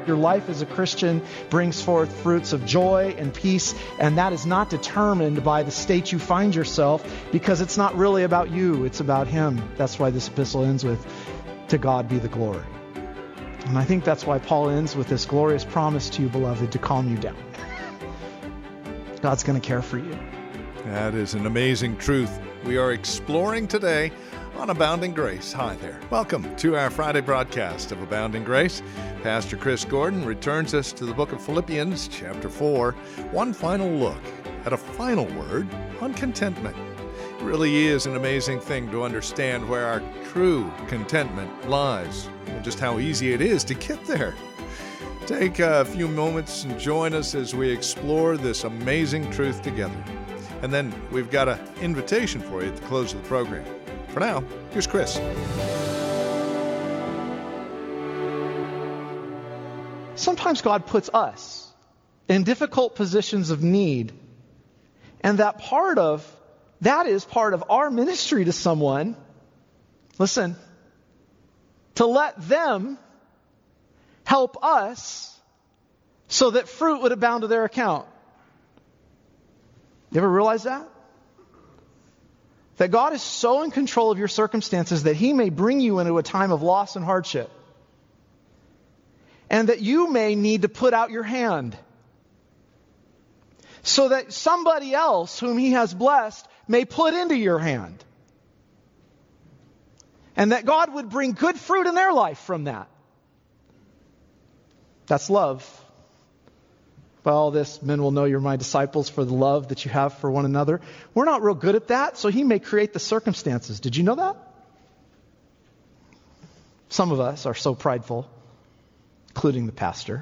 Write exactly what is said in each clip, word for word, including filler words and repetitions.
Your life as a Christian brings forth fruits of joy and peace, and that is not determined by the state you find yourself, because it's not really about you, it's about Him. That's why this epistle ends with, "To God be the glory." And I think that's why Paul ends with this glorious promise to you, beloved, to calm you down. God's going to care for you. That is an amazing truth we are exploring today on Abounding Grace. Hi there. Welcome to our Friday broadcast of Abounding Grace. Pastor Chris Gordon returns us to the book of Philippians, chapter four. One final look at a final word on contentment. It really is an amazing thing to understand where our true contentment lies and just how easy it is to get there. Take a few moments and join us as we explore this amazing truth together. And then we've got an invitation for you at the close of the program. For now, here's Chris. Sometimes God puts us in difficult positions of need, and that part of that is part of our ministry to someone. Listen, to let them help us so that fruit would abound to their account. You ever realize that? That God is so in control of your circumstances that He may bring you into a time of loss and hardship. And that you may need to put out your hand. So that somebody else whom He has blessed may put into your hand. And that God would bring good fruit in their life from that. That's love. By all this, men will know you're my disciples for the love that you have for one another. We're not real good at that, so He may create the circumstances. Did you know that? Some of us are so prideful, including the pastor.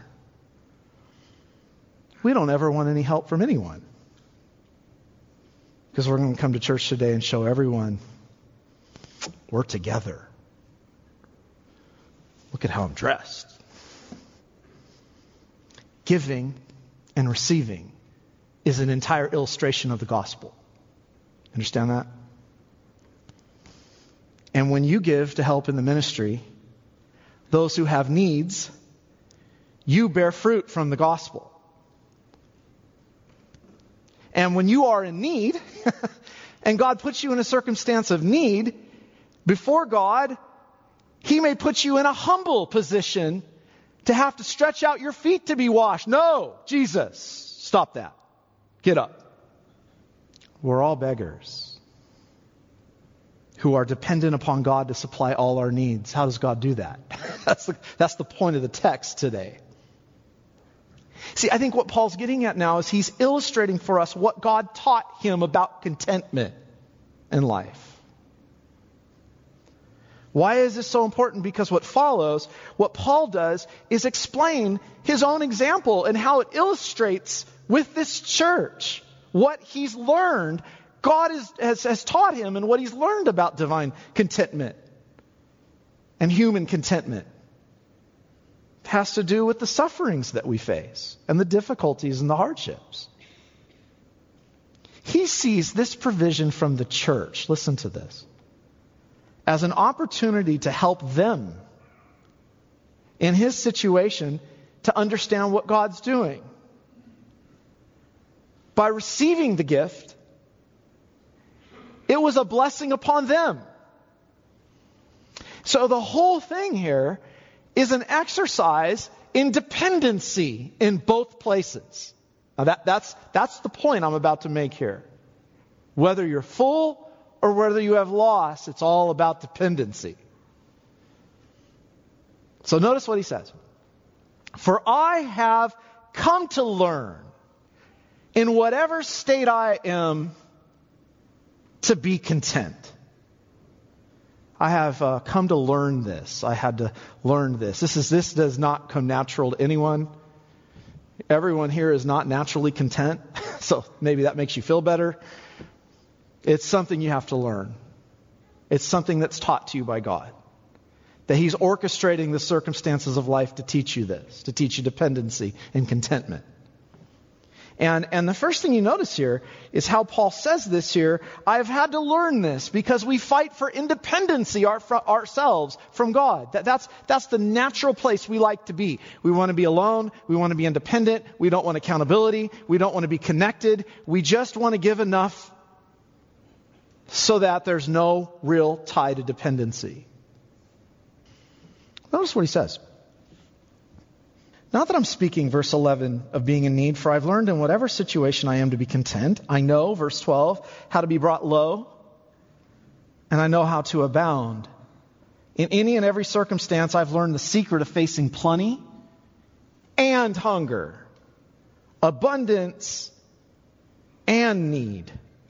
We don't ever want any help from anyone. Because we're going to come to church today and show everyone we're together. Look at how I'm dressed. Giving and receiving is an entire illustration of the gospel. Understand that? And when you give to help in the ministry, those who have needs, you bear fruit from the gospel. And when you are in need, and God puts you in a circumstance of need, before God, He may put you in a humble position to have to stretch out your feet to be washed. No, Jesus, stop that. Get up. We're all beggars who are dependent upon God to supply all our needs. How does God do that? That's the, that's the point of the text today. See, I think what Paul's getting at now is he's illustrating for us what God taught him about contentment in life. Why is this so important? Because what follows, what Paul does, is explain his own example and how it illustrates with this church what he's learned. God is, has, has taught him and what he's learned about divine contentment and human contentment. It has to do with the sufferings that we face and the difficulties and the hardships. He sees this provision from the church, listen to this, as an opportunity to help them in his situation to understand what God's doing. By receiving the gift, it was a blessing upon them. So the whole thing here is an exercise in dependency in both places. Now that, that's, that's the point I'm about to make here. Whether you're full or whether you have loss, it's all about dependency. So notice what he says. For I have come to learn, in whatever state I am, to be content. I have uh, come to learn this. I had to learn this. This is this does not come natural to anyone. Everyone here is not naturally content, so maybe that makes you feel better. It's something you have to learn. It's something that's taught to you by God. That He's orchestrating the circumstances of life to teach you this, to teach you dependency and contentment. And, and the first thing you notice here is how Paul says this here. I've had to learn this because we fight for independency our, for ourselves from God. That, that's, that's the natural place we like to be. We want to be alone. We want to be independent. We don't want accountability. We don't want to be connected. We just want to give enough so that there's no real tie to dependency. Notice what he says. Not that I'm speaking, verse eleven, of being in need, for I've learned in whatever situation I am to be content. I know, verse twelve, how to be brought low, and I know how to abound. In any and every circumstance, I've learned the secret of facing plenty and hunger, abundance and need.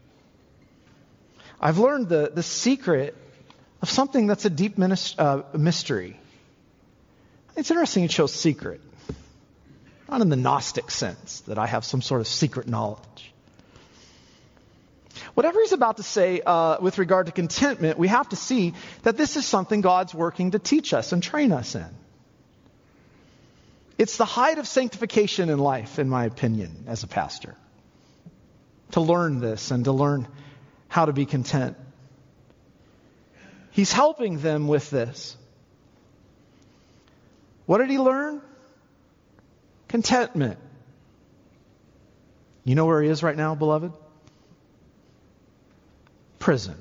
I've learned the, the secret of something that's a deep minis- uh, mystery. It's interesting you chose secret. Not in the Gnostic sense, that I have some sort of secret knowledge. Whatever he's about to say uh, with regard to contentment, we have to see that this is something God's working to teach us and train us in. It's the height of sanctification in life, in my opinion, as a pastor. To learn this and to learn how to be content. He's helping them with this. What did he learn? Contentment. You know where he is right now, beloved? Prison.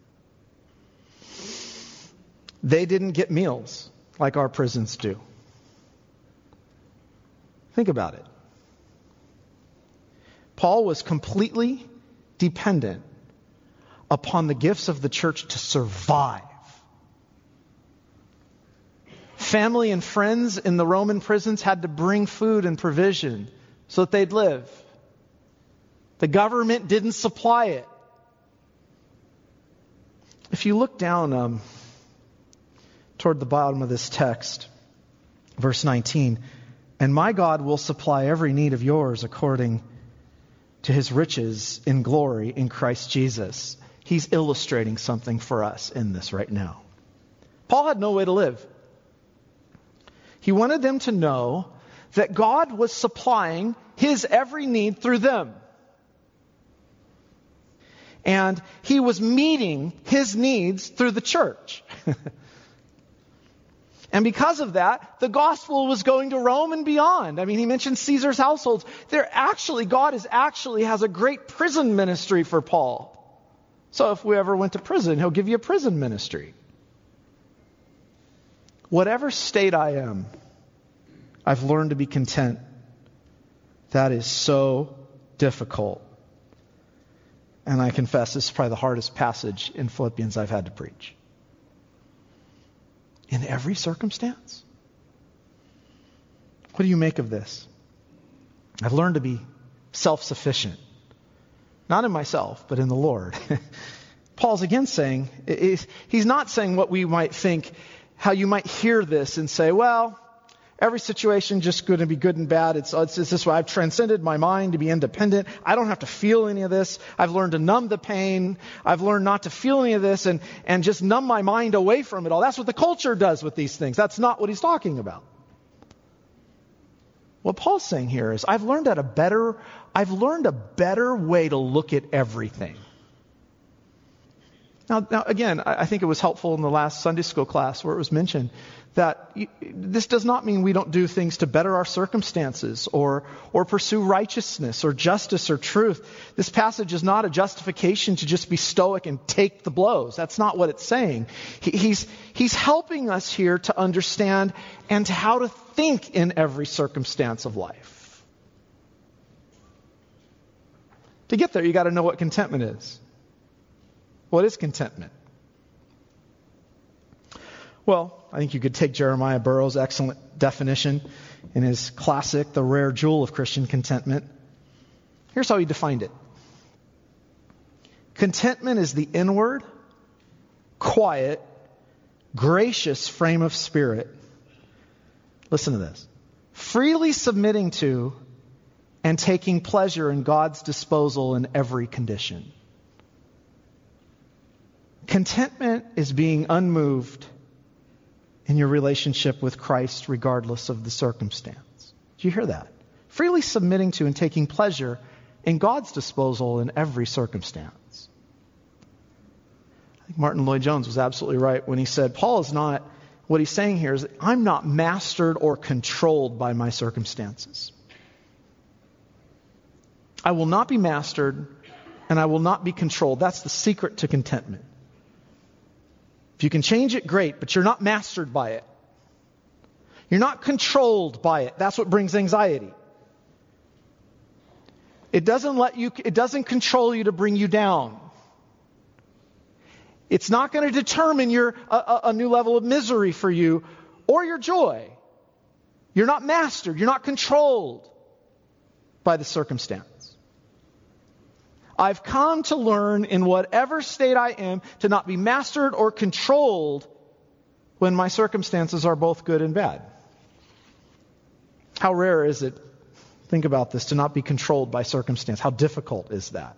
They didn't get meals like our prisons do. Think about it. Paul was completely dependent upon the gifts of the church to survive. Family and friends in the Roman prisons had to bring food and provision so that they'd live. The government didn't supply it. If you look down um, toward the bottom of this text, verse nineteen, and my God will supply every need of yours according to his riches in glory in Christ Jesus. He's illustrating something for us in this right now. Paul had no way to live. He wanted them to know that God was supplying his every need through them. And he was meeting his needs through the church. And because of that, the gospel was going to Rome and beyond. I mean, he mentioned Caesar's households. They're actually, God is actually has a great prison ministry for Paul. So if we ever went to prison, he'll give you a prison ministry. Whatever state I am, I've learned to be content. That is so difficult. And I confess, this is probably the hardest passage in Philippians I've had to preach. In every circumstance? What do you make of this? I've learned to be self-sufficient. Not in myself, but in the Lord. Paul's again saying, he's not saying what we might think, how you might hear this and say, well, every situation just going to be good and bad. It's, it's, it's this way. I've transcended my mind to be independent. I don't have to feel any of this. I've learned to numb the pain. I've learned not to feel any of this and, and just numb my mind away from it all. That's what the culture does with these things. That's not what he's talking about. What Paul's saying here is, I've learned at a better, I've learned a better way to look at everything. Now, now again, I, I think it was helpful in the last Sunday school class where it was mentioned that you, this does not mean we don't do things to better our circumstances or or pursue righteousness or justice or truth. This passage is not a justification to just be stoic and take the blows. That's not what it's saying. He, he's he's helping us here to understand and to how to think in every circumstance of life. To get there, you got to know what contentment is. What is contentment? Well, I think you could take Jeremiah Burroughs' excellent definition in his classic, The Rare Jewel of Christian Contentment. Here's how he defined it. Contentment is the inward, quiet, gracious frame of spirit. Listen to this. Freely submitting to and taking pleasure in God's disposal in every condition. Contentment is being unmoved in your relationship with Christ regardless of the circumstance. Do you hear that? freely submitting to and taking pleasure in God's disposal in every circumstance. I think Martin Lloyd-Jones was absolutely right when he said, Paul is not, what he's saying here is, I'm not mastered or controlled by my circumstances. I will not be mastered and I will not be controlled. That's the secret to contentment. If you can change it, great, but you're not mastered by it. You're not controlled by it. That's what brings anxiety. It doesn't let you, it doesn't control you to bring you down. It's not going to determine your a, a, a new level of misery for you or your joy. You're not mastered. You're not controlled by the circumstance. I've come to learn in whatever state I am to not be mastered or controlled when my circumstances are both good and bad. How rare is it, think about this, to not be controlled by circumstance? How difficult is that?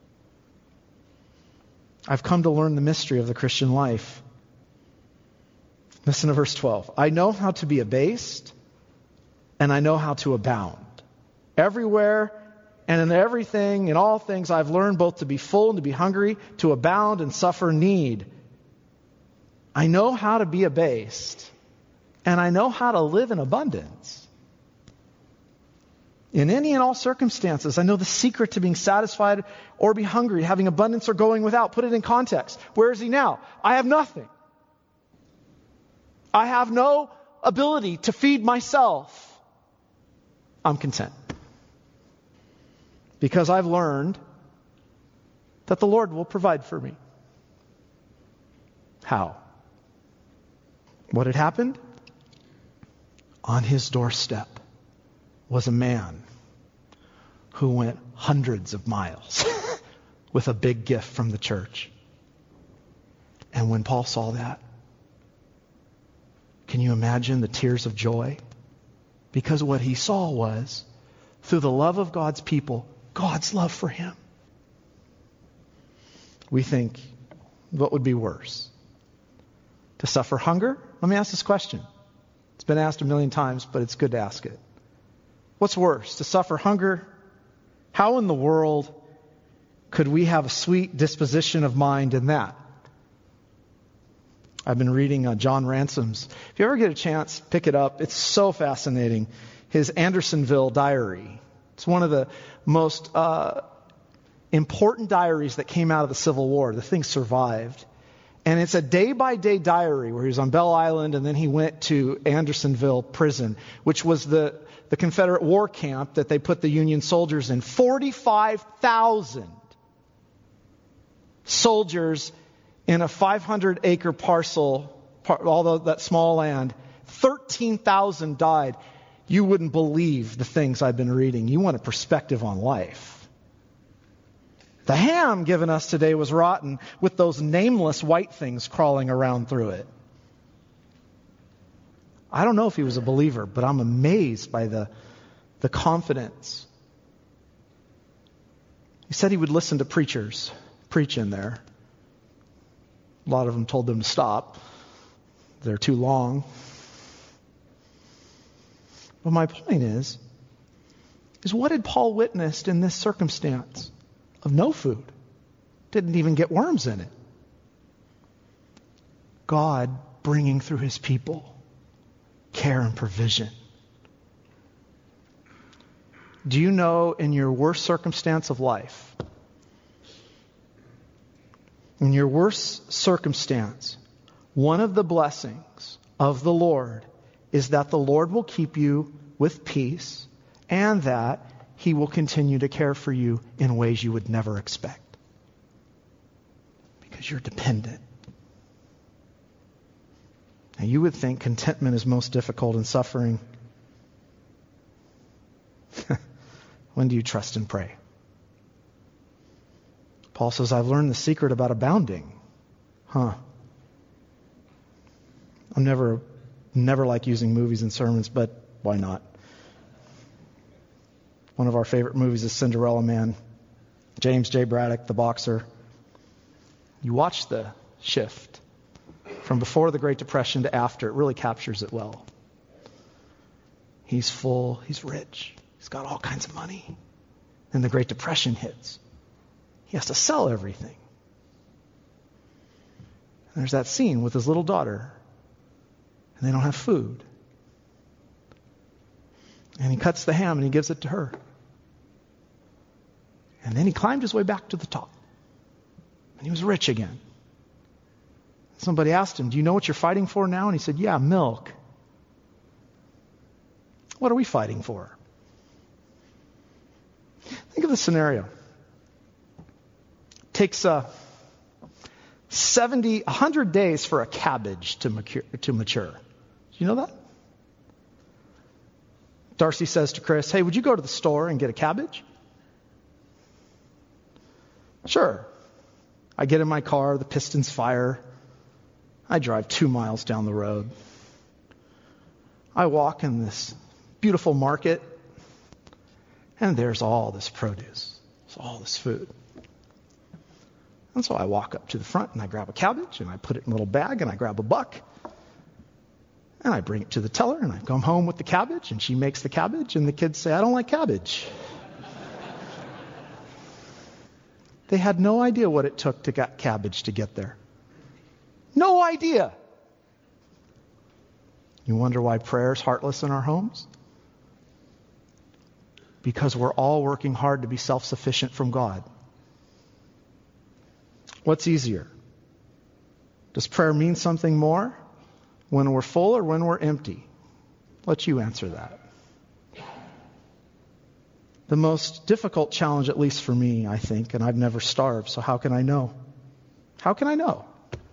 I've come to learn the mystery of the Christian life. Listen to verse twelve. I know how to be abased, and I know how to abound. Everywhere and in everything, in all things, I've learned both to be full and to be hungry, to abound and suffer need. I know how to be abased, and I know how to live in abundance. In any and all circumstances, I know the secret to being satisfied or be hungry, having abundance or going without. Put it in context. Where is he now? I have nothing. I have no ability to feed myself. I'm content. Because I've learned that the Lord will provide for me. How? What had happened? On his doorstep was a man who went hundreds of miles with a big gift from the church. And when Paul saw that, can you imagine the tears of joy? Because what he saw was, through the love of God's people, God's love for him. We think, what would be worse? To suffer hunger? Let me ask this question. It's been asked a million times, but it's good to ask it. What's worse, to suffer hunger? How in the world could we have a sweet disposition of mind in that? I've been reading uh, John Ransom's. If you ever get a chance, pick it up. It's so fascinating. His Andersonville diary. It's one of the most uh, important diaries that came out of the Civil War. The thing survived. And it's a day-by-day diary where he was on Bell Island and then he went to Andersonville prison, which was the, the Confederate war camp that they put the Union soldiers in. forty-five thousand soldiers in a five hundred acre parcel, par, although that small land. thirteen thousand died. You wouldn't believe the things I've been reading. You want a perspective on life. The ham given us today was rotten with those nameless white things crawling around through it. I don't know if he was a believer, but I'm amazed by the, the confidence. He said he would listen to preachers preach in there. A lot of them told them to stop. They're too long. But my point is, is what had Paul witnessed in this circumstance? Of no food. Didn't even get worms in it. God bringing through his people care and provision. Do you know in your worst circumstance of life, in your worst circumstance, one of the blessings of the Lord is that the Lord will keep you with peace and that he will continue to care for you in ways you would never expect. Because you're dependent. Now you would think contentment is most difficult in suffering. When do you trust and pray? Paul says, I've learned the secret about abounding. Huh. I'm never, never like using movies and sermons, but why not? One of our favorite movies is Cinderella Man. James J. Braddock, the boxer. You watch the shift from before the Great Depression to after. It really captures it well. He's full. He's rich. He's got all kinds of money. And the Great Depression hits. He has to sell everything. And there's that scene with his little daughter. And they don't have food. And he cuts the ham and he gives it to her. And then he climbed his way back to the top. And he was rich again. Somebody asked him, do you know what you're fighting for now? And he said, yeah, milk. What are we fighting for? Think of the scenario. It takes uh, seventy, one hundred days for a cabbage to mature. To mature. Do you know that? Darcy says to Chris, hey, would you go to the store and get a cabbage? Sure. I get in my car, the pistons fire. I drive two miles down the road. I walk in this beautiful market, and there's all this produce. There's all this food. And so I walk up to the front, and I grab a cabbage, and I put it in a little bag, and I grab a buck, and I bring it to the teller, and I come home with the cabbage, and she makes the cabbage, and the kids say, I don't like cabbage. They had no idea what it took to get cabbage to get there. No idea. You wonder why prayer is heartless in our homes? Because we're all working hard to be self-sufficient from God. What's easier? Does prayer mean something more when we're full or when we're empty? Let you answer that. The most difficult challenge, at least for me, I think, and I've never starved, so how can I know? How can I know?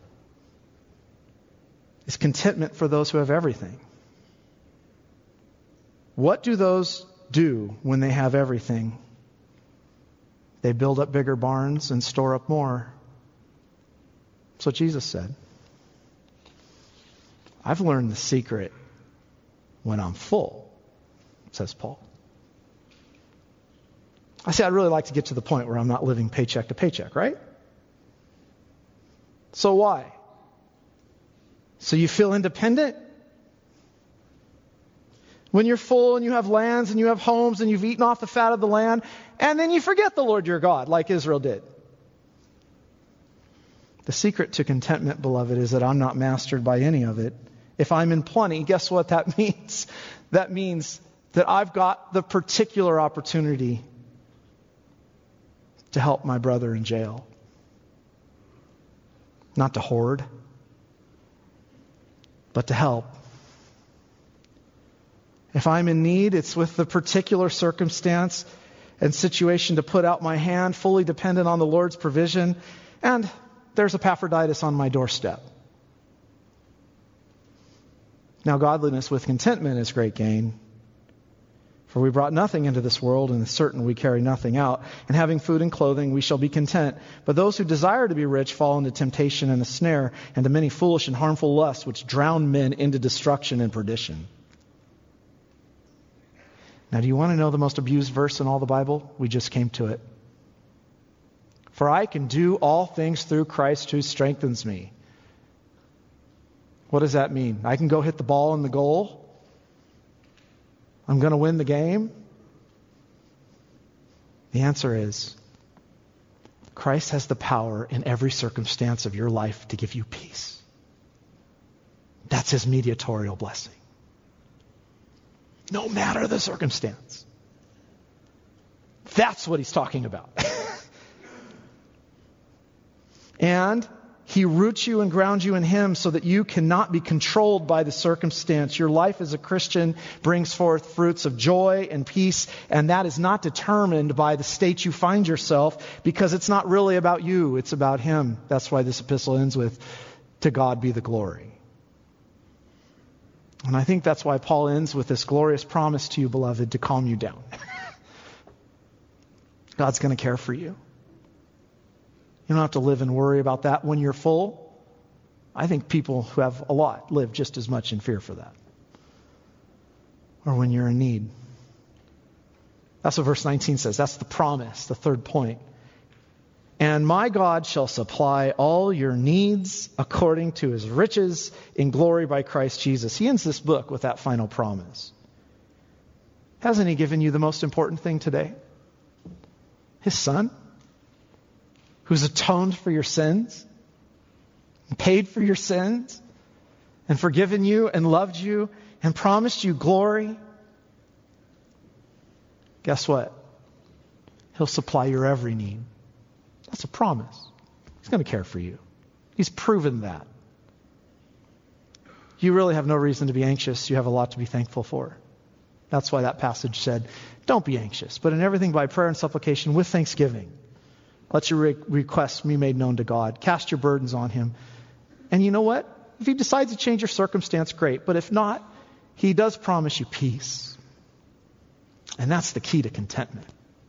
Is contentment for those who have everything. What do those do when they have everything? They build up bigger barns and store up more. That's what Jesus said. I've learned the secret when I'm full, says Paul. I say I'd really like to get to the point where I'm not living paycheck to paycheck, right? So why? So you feel independent? When you're full and you have lands and you have homes and you've eaten off the fat of the land, and then you forget the Lord your God like Israel did. The secret to contentment, beloved, is that I'm not mastered by any of it. If I'm in plenty, guess what that means? That means that I've got the particular opportunity to help my brother in jail. Not to hoard, but to help. If I'm in need, it's with the particular circumstance and situation to put out my hand, fully dependent on the Lord's provision, and there's Epaphroditus on my doorstep. Now, godliness with contentment is great gain. For we brought nothing into this world, and it's certain we carry nothing out. And having food and clothing, we shall be content. But those who desire to be rich fall into temptation and a snare, and to many foolish and harmful lusts, which drown men into destruction and perdition. Now, do you want to know the most abused verse in all the Bible? We just came to it. For I can do all things through Christ who strengthens me. What does that mean? I can go hit the ball in the goal? I'm going to win the game? The answer is, Christ has the power in every circumstance of your life to give you peace. That's his mediatorial blessing. No matter the circumstance. That's what he's talking about. And he roots you and grounds you in him so that you cannot be controlled by the circumstance. Your life as a Christian brings forth fruits of joy and peace, and that is not determined by the state you find yourself, because it's not really about you, it's about him. That's why this epistle ends with, to God be the glory. And I think that's why Paul ends with this glorious promise to you, beloved, to calm you down. God's going to care for you. You don't have to live and worry about that when you're full. I think people who have a lot live just as much in fear for that. Or when you're in need. That's what verse nineteen says. That's the promise, the third point. And my God shall supply all your needs according to his riches in glory by Christ Jesus. He ends this book with that final promise. Hasn't he given you the most important thing today? His Son, who's atoned for your sins, and paid for your sins, and forgiven you and loved you and promised you glory. Guess what? He'll supply your every need. That's a promise. He's going to care for you. He's proven that. You really have no reason to be anxious. You have a lot to be thankful for. That's why that passage said, don't be anxious, but in everything by prayer and supplication with thanksgiving. Let your re- requests be made known to God. Cast your burdens on him. And you know what? If he decides to change your circumstance, great. But if not, he does promise you peace. And that's the key to contentment.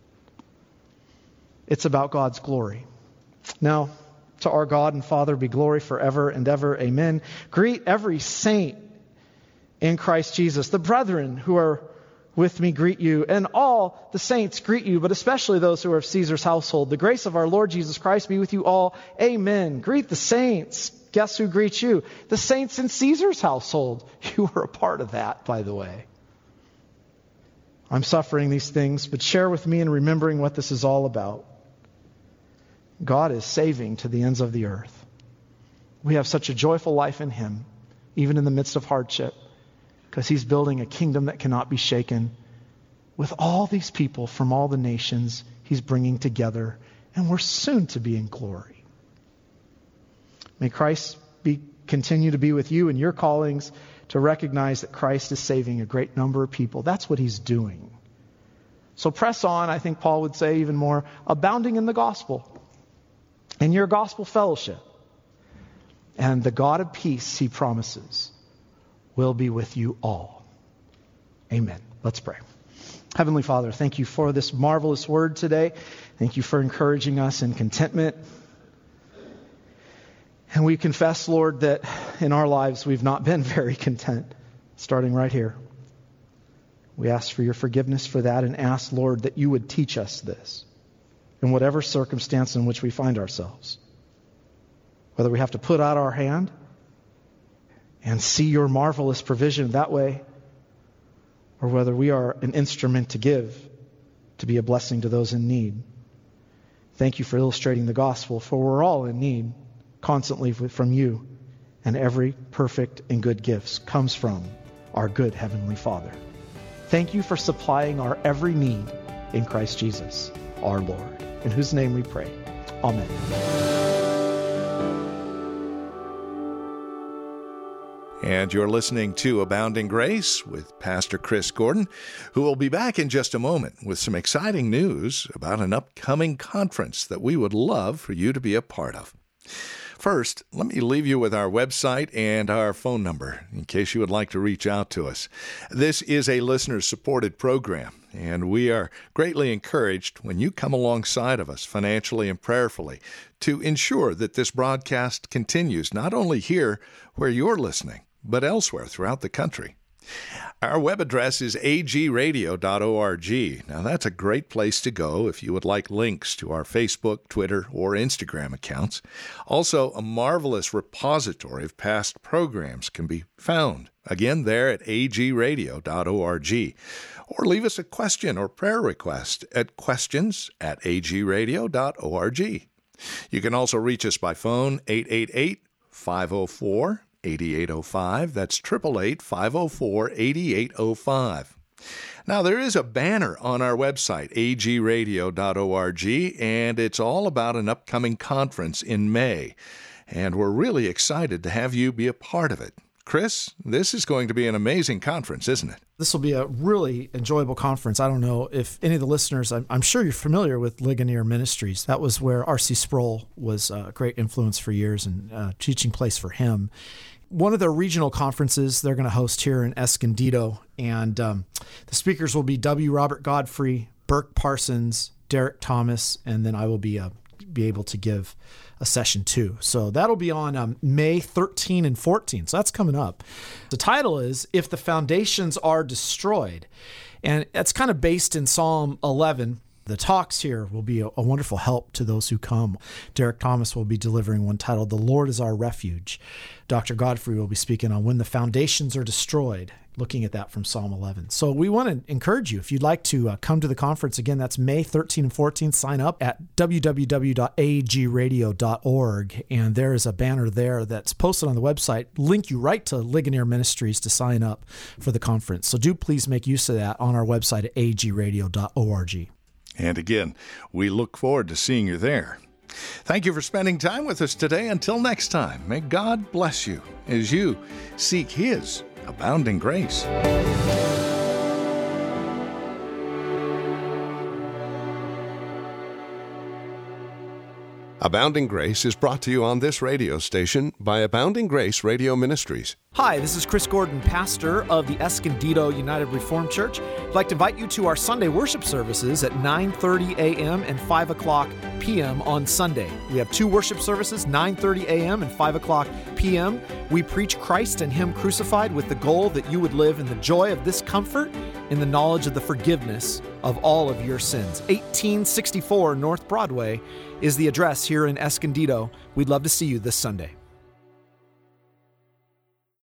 It's about God's glory. Now, to our God and Father be glory forever and ever. Amen. Greet every saint in Christ Jesus. The brethren who are with me greet you, and all the saints greet you, but especially those who are of Caesar's household. The grace of our Lord Jesus Christ be with you all. Amen. Greet the saints. Guess who greets you? The saints in Caesar's household. You were a part of that, by the way. I'm suffering these things, but share with me in remembering what this is all about. God is saving to the ends of the earth. We have such a joyful life in him, even in the midst of hardship, because he's building a kingdom that cannot be shaken. With all these people from all the nations, he's bringing together, and we're soon to be in glory. May Christ be, continue to be with you in your callings, to recognize that Christ is saving a great number of people. That's what he's doing. So press on, I think Paul would say even more, abounding in the gospel, in your gospel fellowship. And the God of peace, he promises, will be with you all. Amen. Let's pray. Heavenly Father, thank you for this marvelous word today. Thank you for encouraging us in contentment. And we confess, Lord, that in our lives we've not been very content, starting right here. We ask for your forgiveness for that and ask, Lord, that you would teach us this in whatever circumstance in which we find ourselves. Whether we have to put out our hand and see your marvelous provision that way, or whether we are an instrument to give, to be a blessing to those in need. Thank you for illustrating the gospel, for we're all in need constantly from you, and every perfect and good gift comes from our good Heavenly Father. Thank you for supplying our every need in Christ Jesus, our Lord, in whose name we pray. Amen. And you're listening to Abounding Grace with Pastor Chris Gordon, who will be back in just a moment with some exciting news about an upcoming conference that we would love for you to be a part of. First, let me leave you with our website and our phone number in case you would like to reach out to us. This is a listener-supported program, and we are greatly encouraged when you come alongside of us financially and prayerfully to ensure that this broadcast continues not only here where you're listening, but elsewhere throughout the country. Our web address is a g radio dot org. Now, that's a great place to go if you would like links to our Facebook, Twitter, or Instagram accounts. Also, a marvelous repository of past programs can be found, again, there at a g radio dot org. Or leave us a question or prayer request at questions at a g radio dot org. You can also reach us by phone, eight eight eight, five oh four, eight eight oh five. That's eight eight eight, five oh four, eight eight oh five. Now, there is a banner on our website, a g radio dot org, and it's all about an upcoming conference in May. And we're really excited to have you be a part of it. Chris, this is going to be an amazing conference, isn't it? This will be a really enjoyable conference. I don't know if any of the listeners, I'm, I'm sure you're familiar with Ligonier Ministries. That was where R C Sproul was a great influence for years and a teaching place for him. One of their regional conferences they're going to host here in Escondido, and um, the speakers will be W. Robert Godfrey, Burk Parsons, Derek Thomas, and then I will be uh, be able to give a session too. So that'll be on um, May thirteenth and fourteenth. So that's coming up. The title is If the Foundations Are Destroyed. And that's kind of based in Psalm eleven, The talks here will be a, a wonderful help to those who come. Derek Thomas will be delivering one titled, The Lord is Our Refuge. Doctor Godfrey will be speaking on When the Foundations Are Destroyed, looking at that from Psalm eleven. So we want to encourage you, if you'd like to uh, come to the conference, again, that's May thirteenth and fourteenth. Sign up at w w w dot a g radio dot org, and there is a banner there that's posted on the website, link you right to Ligonier Ministries to sign up for the conference. So do please make use of that on our website at a g radio dot org. And again, we look forward to seeing you there. Thank you for spending time with us today. Until next time, may God bless you as you seek His abounding grace. Abounding Grace is brought to you on this radio station by Abounding Grace Radio Ministries. Hi, this is Chris Gordon, pastor of the Escondido United Reformed Church. I'd like to invite you to our Sunday worship services at nine thirty a.m. and five o'clock p.m. on Sunday. We have two worship services, nine thirty a.m. and five o'clock p.m. We preach Christ and Him crucified with the goal that you would live in the joy of this comfort, in the knowledge of the forgiveness of all of your sins. eighteen sixty-four North Broadway is the address here in Escondido. We'd love to see you this Sunday.